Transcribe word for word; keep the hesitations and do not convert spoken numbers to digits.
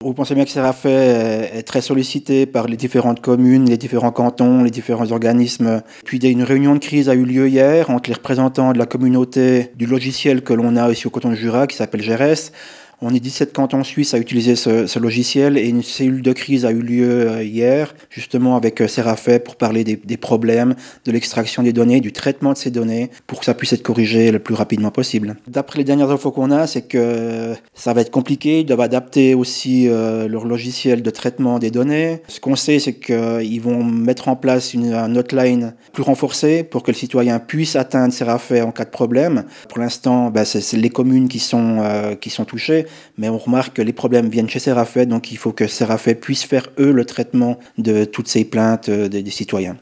Vous pensez bien que Serafet est très sollicité par les différentes communes, les différents cantons, les différents organismes. Puis une réunion de crise a eu lieu hier entre les représentants de la communauté du logiciel que l'on a ici au canton de Jura, qui s'appelle G R E S. On est dix-sept cantons suisses à utiliser ce, ce logiciel et une cellule de crise a eu lieu hier, justement avec Serafet pour parler des, des problèmes, de l'extraction des données, du traitement de ces données, pour que ça puisse être corrigé le plus rapidement possible. D'après les dernières infos qu'on a, c'est que ça va être compliqué, ils doivent adapter aussi euh, leur logiciel de traitement des données. Ce qu'on sait, c'est qu'ils vont mettre en place une, une hotline plus renforcée pour que le citoyen puisse atteindre Serafet en cas de problème. Pour l'instant, bah, c'est, c'est les communes qui sont, euh, qui sont touchées. Mais on remarque que les problèmes viennent chez Serafet, donc il faut que Serafet puisse faire, eux, le traitement de toutes ces plaintes des, des citoyens.